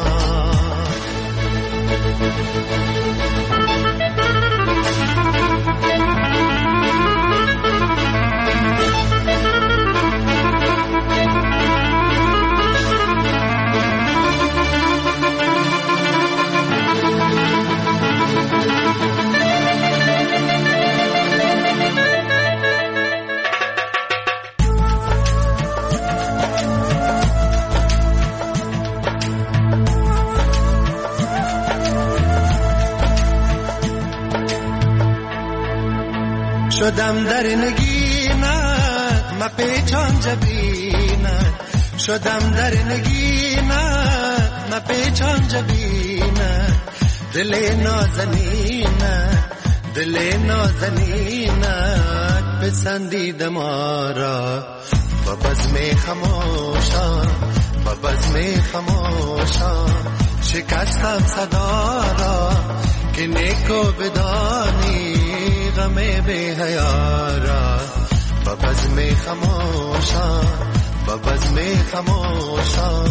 شدم در نگینت مپیچان جبینت شدم در نگینت مپیچان جبینت دل نازنینت دل نازنینت پسندید ما را با بزم خموشان با بزم خموشان شکستم صدا را که نیکو بدانی غم بی حیا را با بزم خموشان با بزم خموشان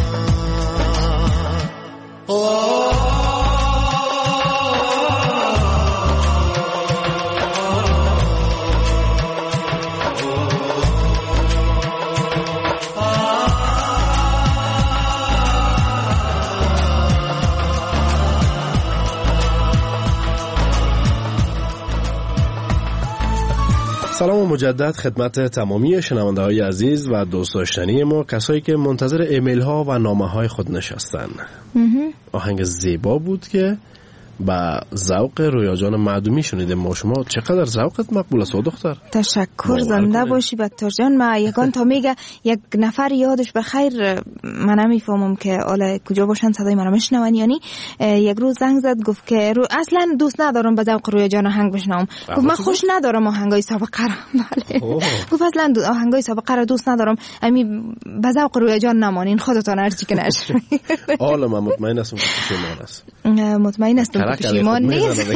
سلام و مجدد خدمت تمامی شنونده های عزیز و دوست داشتنی ما، کسایی که منتظر ایمیل ها و نامه های خود نشستن. آهنگ زیبا بود که با ذوق رویا جان معدومی شنیدیم ما شما. چقدر ذوقت مقبول است دختر. تشکر، زنده باشی بکتر جان. ما یگان تا میگه یک نفر یادش بخیر، من نمیفهمم که حالا کجا باشن صدای من میشنون یعنی. یک روز زنگ زد گفت که اصلا دوست ندارم به ذوق رویا جان آهنگ بشنوم. گفت من خوش ندارم آهنگای سابقه را. بله گفت اصلا آهنگای سابقه را دوست ندارم، امی به ذوق رویا جان نمانین، خودتان هرچی که نشون. حالا من مطمئن هستم که پشیمان است. مطمئن هستم که پشیمان نیست.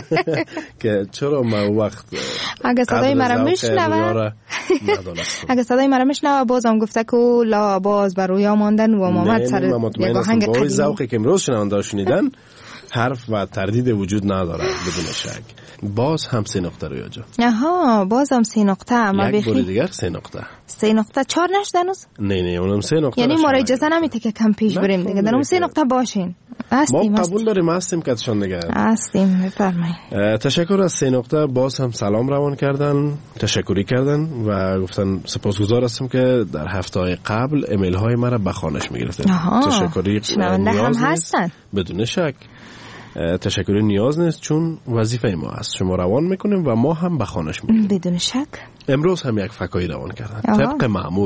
که چرا ما وقت اگه صدای مرا میشنوه، اگه صدای مرا میشنوه بازم گفته که لا باز بر رویا ماندن و محمد سر یک آهنگ قدیمی. با ذوقی که امروز شنونده شنیدن حرف و تردید وجود نداره بدون شک. باز هم 3 نقطه رویا جان. آها باز هم 3 نقطه. اما یک بار دیگر 3 نقطه. 3 نقطه 4 نشد هنوز؟ نه اونم 3 نقطه. یعنی ما اجازه نمیده که کم پیش بریم دیگه. درم 3 نقطه باشین. ما قبول داریم، هستیم که شون دیگه. هستیم، بفرمایید. تشکر از 3 نقطه. باز هم سلام روان کردن، تشکری کردن و گفتن سپاسگزار هستم که در هفته‌های قبل ایمیل های مرا به خوانش میگرفتن. تشکری هم هستن بدون شک. تشکری نیاز نیست چون وظیفه ما است. شما روان میکنیم و ما هم به خوانش میگیریم بدون شک. امروز هم یک فکایی روان کردن طبق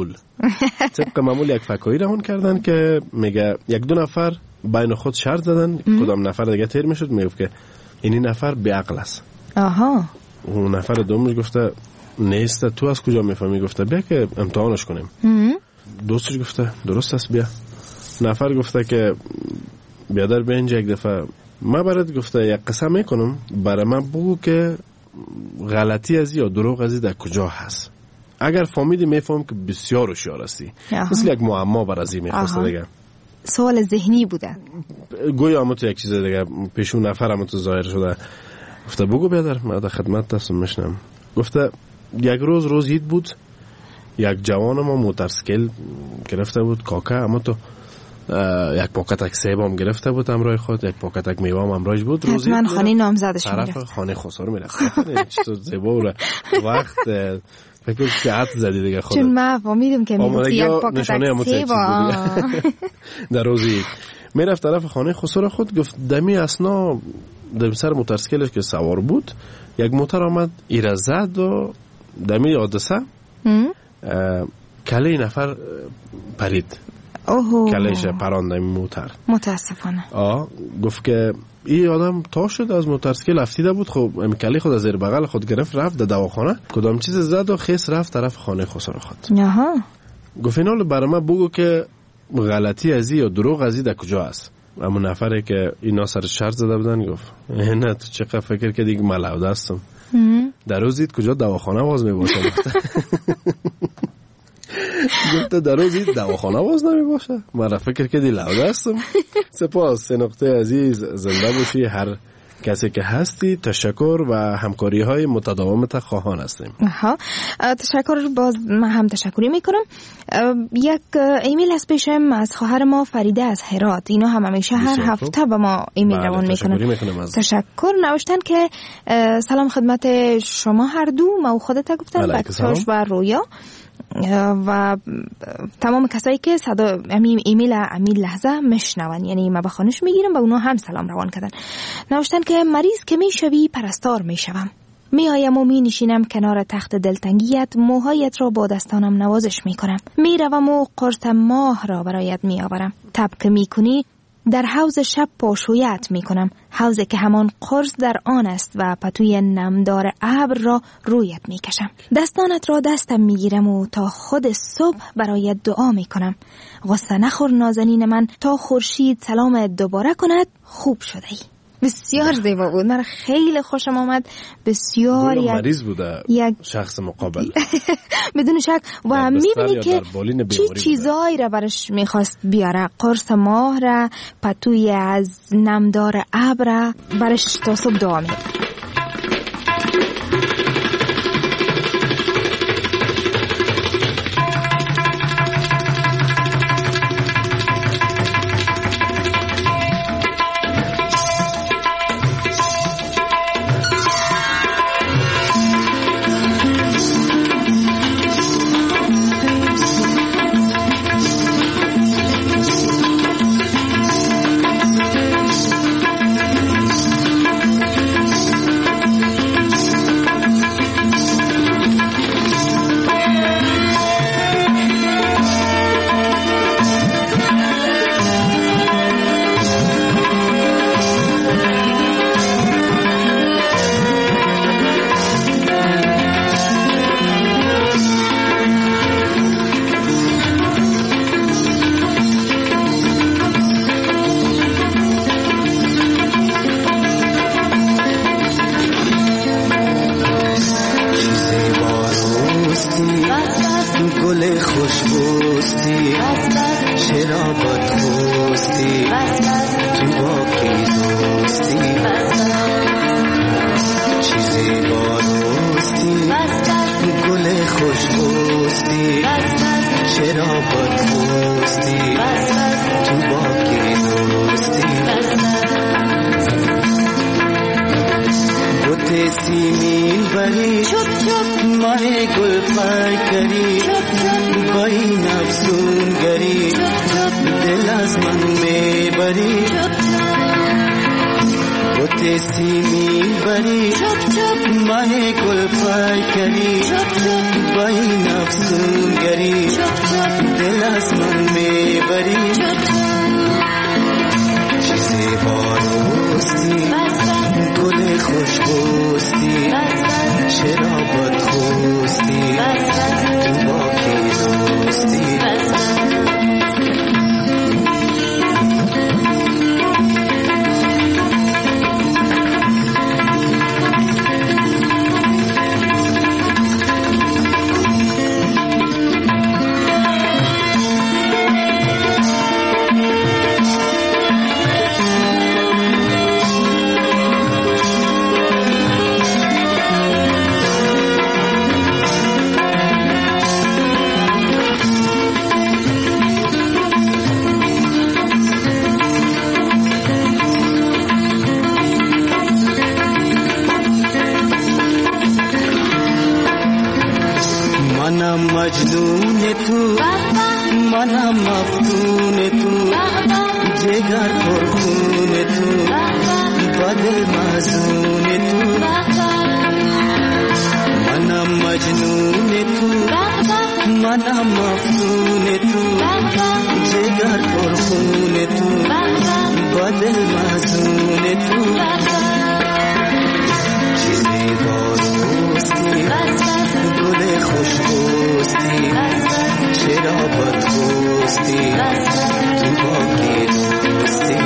معمول یک فکایی روان کردن که میگه یک دو نفر بین خود شرط زدن کدام نفر دیگه تیر میشد، میگفت که این نفر بی عقل است. اون نفر دومش گفته نیست، تو از کجا میفهمی؟ گفته بیا که امتحانش کنیم. دوستش گفته درست است بیا. نفر گفته که بیادر به اینجا یک دفعه ما برات گفته یک قسم میکنم برای من بگو که غلطی ازی یا دروغ ازی در کجا هست. اگر فهمیدی میفهم که بسیار هوشیار هستی. مثل یک معما بر ازی میخواسته دیگه. سوال ذهنی بوده. گویا اما تو یک چیز دیگه پیشون نفر اما تو ظاهر شده. گفته بگو بیادر من در خدمت هستم میشنم. گفته یک روز عید بود، یک جوان ما موتورسیکل گرفته بود کاکا، اما تو یک پاکتک سیب هم گرفته بود همراه خود، یک پاکتک میوه هم همراهش بود. روزی من خانه نامزدش میرفت، طرف خانه خسرو میرفت. چطور زیبا بود وقت فکر که عط زدی دیگه خودت. چون من فهمیدم که میگفتی یک پاکتک سیب در روزی میرفت طرف خانه خسرو خود. گفت دمی اسنا در سر موتورسیکلش که سوار بود یک موتور آمد ایره زد و دمی حادثه کله نفر پرید. کلش پرانده موتر متاسفانه. گفت که این آدم تا شد از موتورسیکل افتیده بود. خب کله خود از زیر بغل خود گرفت رفت در دواخانه، کدام چیز زد و خیس رفت طرف خانه خسرو خود. گفت اینال برای من بگو که غلطی ازی یا دروغ ازی در کجا است. اما نفره که اینا سر شرط زده بودن گفت نه تو چقدر فکر کردی که من لوده هستم. در روزید کجا دواخانه باز میباشم. گفته در روز این دواخانه باز نمی باشه. من فکر که لوده هستم. سپاس. 3 نقطه عزیز، زنده باشی. هر کسی که هستی تشکر و همکاری های متداومت خواهان هستیم. تشکر. باز من هم تشکری میکنم. یک ایمیل هست پیشم از خواهر ما فریده از هرات. اینا هم همیشه هر هفته به ما ایمیل روان میکنن. تشکر. نوشتن که سلام خدمت شما هر دو، ما و خودت گفتن بکتاش و رویا و تمام کسایی که صدا ایمیل لحظه میشنون، یعنی ما بخوانش میگیرم و اونا هم سلام روان کردن. نوشتن که مریض که میشوی پرستار میشوم، میایم و می نشینم کنار تخت دلتنگیت، موهایت را با دستانم نوازش میکنم، میروم و قرص ماه را برایت میآورم، تب که میکنی در حوض شب پاشویت میکنم، حوضی که همان قرص در آن است و پتوی نمدار ابر را رویت میکشم، دستانت را دستم میگیرم و تا خود صبح برایت دعا میکنم، غصه نخور نازنین من، تا خورشید سلام دوباره کند خوب شده ای. بسیار زیبا بود، من خیلی خوشم آمد. بسیار مریض بوده یک شخص مقابل بدون شک و میبینی که چی چیزایی را برش میخواست بیاره، قرص ماه را، پتوی از نمدار ابر برش تا صبح دعا میکنه. ماه گل پیکری با این افسونگری دل از من میبری بوته سیمی بری ماه گل پیکری با این افسونگری دل از من میبری چیزی باروستی گل خوشبوستی چرا بدخوستی تو با کی دوستی مجنون تو منم مفتون تو جگر پرخون تو بدل مزون تو منم مجنون تو منم مفتون تو جگر پرخون تو بدل مزون تو چیزی باروستی گل خوشبوستی چرا بدخوستی تو با کی دوستی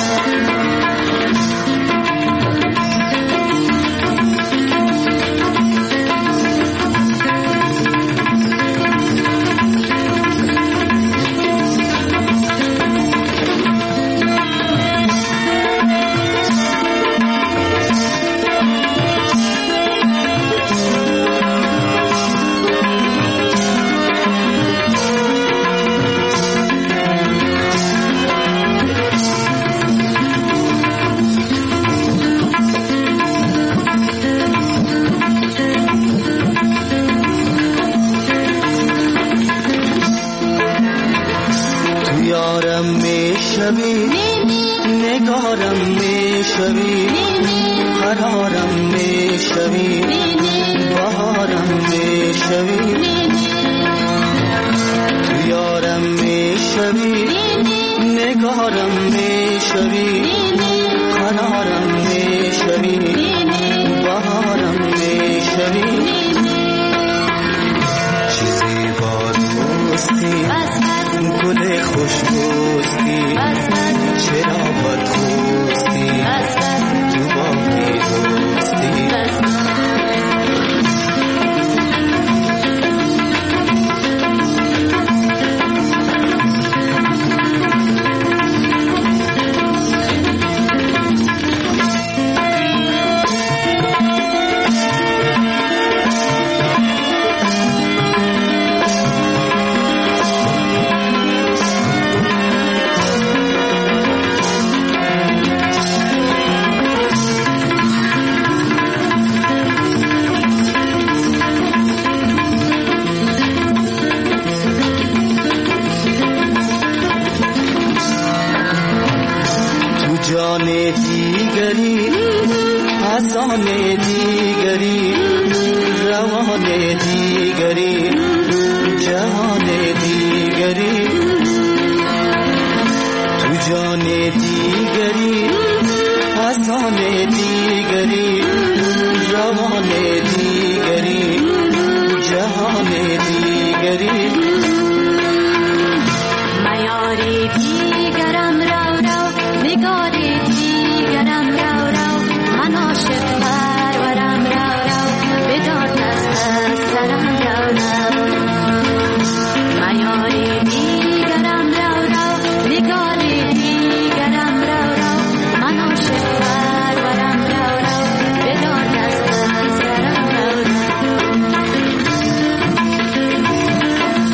نگارم میشوی قرارم میشوی بهارم میشوی تو یارم میشوی نگارم میشوی قرارم میشوی بهارم میشوی چیزی باروستی گل خوشبوستی چرا بدخوستی تو با کی دوستی جان دیگری آسان دیگری روان دیگری جهان دیگری تو جان دیگری آسان دیگری روان دیگری جهان دیگری میاری دیگرم رو نگار دیگرم رو من عاشق پرورم رو به داد دست سرم رو میاری دیگرم رو نگار دیگرم رو من عاشق پرورم رو به داد دست سرم رو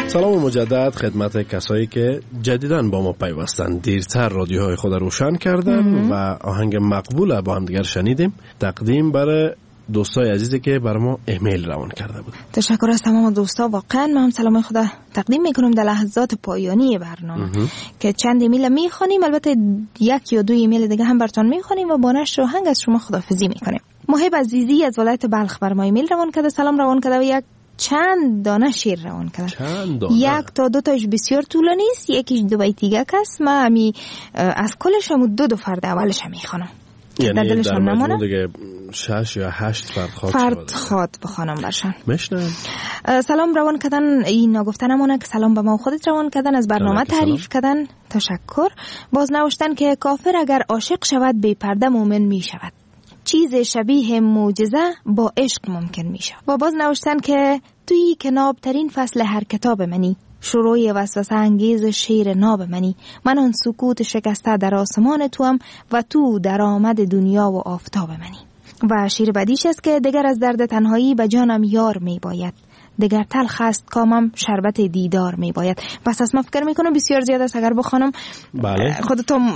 سلام مجدد خدمت کسایی که جدیداً با ما پیوستند. دیرتر رادیوهای خود روشن کردن و آهنگ مقبول با هم دیگر شنیدیم. تقدیم برای دوستای عزیزی که برای ما ایمیل روان کرده بود. تشکر از تمام دوستا. واقعا ما هم سلام خدا تقدیم میکنم در لحظات پایانی برنامه که چند ایمیل میخونیم، البته یک یا دو ایمیل دیگه هم براتون میخونیم و با نشر آهنگ از شما خداحافظی میکنیم. محب عزیزی از ولایت بلخ بر ما ایمیل روان کرده، سلام روان کرده و یک چند دانه شعر روان کرده. یک تا دو تاش بسیار طولانی است، یکیش دو بیتیگه است. من همی از کلش هم دو فرد اولش هم میخونم. یعنی در مجموع دیگه 6 یا 8 فرد خواد بخونم برشان. مشنم. سلام روان کردن، این نگفتنمونه که سلام به ما خودت روان کردن، از برنامه تعریف کردن تشکر. باز نوشتن که کافر اگر عاشق شود بی پرده مومن می شود، چیز شبیه معجزه با عشق ممکن می شود. و باز نوشتن که توی که نابترین فصل هر کتاب منی، شروع وسوسه انگیز شیر ناب منی، من آن سکوت شکسته در آسمان توام و تو در آمد دنیا و آفتاب منی. و شیر بعدیش است که دگر از درد تنهایی به جانم یار می باید، دگر تلخ است کامم شربت دیدار می باید. پس از ما فکر می کنم بسیار زیاد است اگر بخوانم. بله. خودتون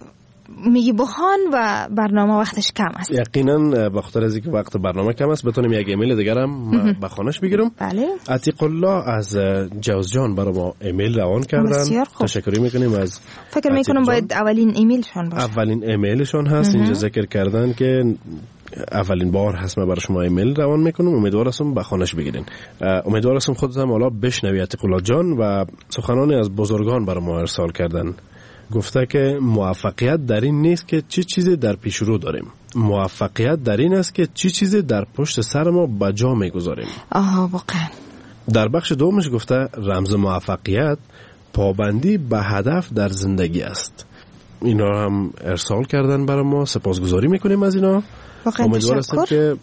میگی بخوان و برنامه وقتش کم است. یقینا بخاطر از اینکه وقت برنامه کم است بتونیم یک ایمیل دیگر هم بخوانش بگیرم. بله. عتیق الله از جوزجان برای ما ایمیل روان کردن. تشکر میکنیم از فکر میکنم باید اولین ایمیلشون باشه. اولین ایمیلشون هست. اینجا ذکر کردن که اولین بار هست من برای شما ایمیل روان میکنم. امیدوارم بخوانش بگیرین. امیدوارم خودت هم حالا بشنوی عتیق الله جان و سخنانی از بزرگان برای ما ارسال کردن. گفته که موفقیت در این نیست که چی چیزی در پیش رو داریم، موفقیت در این است که چی چیزی در پشت سر ما به جا میگذاریم. واقعا. در بخش دومش گفته رمز موفقیت پابندی به هدف در زندگی است. اینا هم ارسال کردن برای ما، سپاسگزاری میکنیم از اینا. امیدوار هستیم که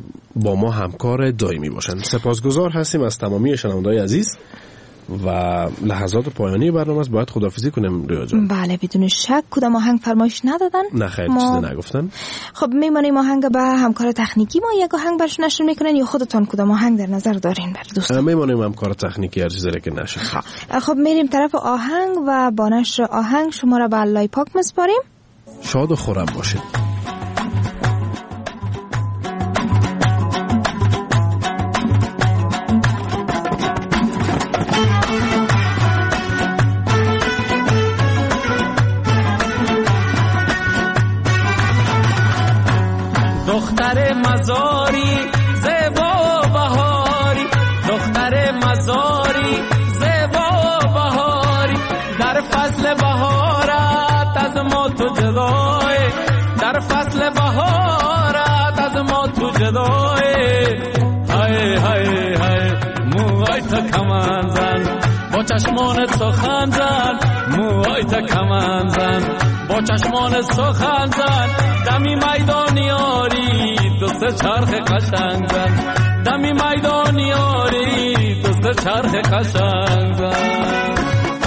با ما همکار دائمی باشن. سپاسگزار هستیم از تمامی شنوندگان عزیز و لحظات پایانی برنامه است. باید خداحافظی کنیم ریا جان. بله بدون شک. کدام آهنگ فرمایش ندادن؟ نه خیر چیزی نگفتن. خب میمانیم آهنگ به همکار تکنیکی ما یک آهنگ برش نشر میکنن یا خودتون کدام آهنگ در نظر دارین بر دوستان؟ میمانیم همکار تکنیکی هر چیزی که نشه. خب میریم طرف آهنگ و با نشر آهنگ شما را به الله پاک میسپاریم. شاد و خرم باشید. دختر مزاری زیبا بهاری، دختر مزاری زیبا بهاری، در فصل بهارت از ما تو جدای، در فصل بهارت از ما تو جدای. های های های موهای تا کمان زن، با چشمان سخن زن، موهای تا کمان زن، با چشمان سخن زن، دمی میدانیاری دوست چرخ قشنگ زن، دمی میدانیاری دوست چرخ قشنگ زن.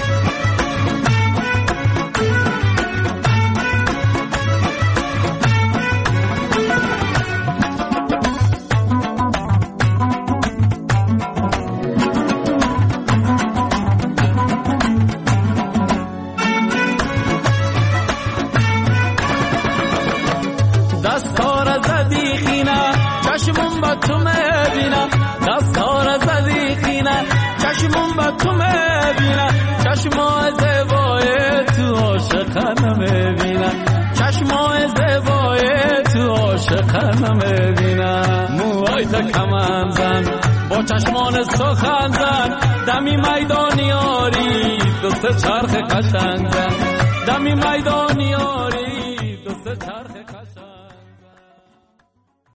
دستار زدی خینه چشمون با تو میبینم، دستار زدی خینه چشمون با تو میبینم، چشمای زیبای تو عاشقانه میبینم، چشمای زیبای تو عاشقانه میبینم. موهای تا کمان زن، با چشمان سخن زن، دمی میدانیاری دوست چرخ قشنگ زن، دمی میدانیاری دوست چرخ